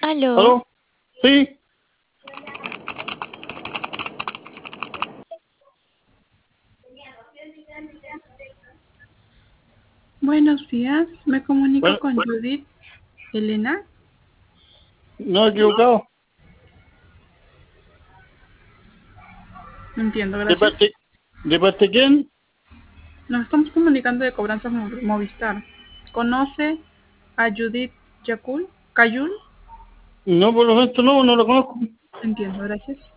Aló. ¿Aló? Sí. Buenos días, me comunico Bueno, con Judith Elena. no he equivocado. Entiendo, ¿De gracias. parte, de parte de quién? Nos estamos comunicando de Cobranza Movistar. ¿Conoce a Judith Cayul? No, por lo menos no lo conozco. Entiendo, gracias.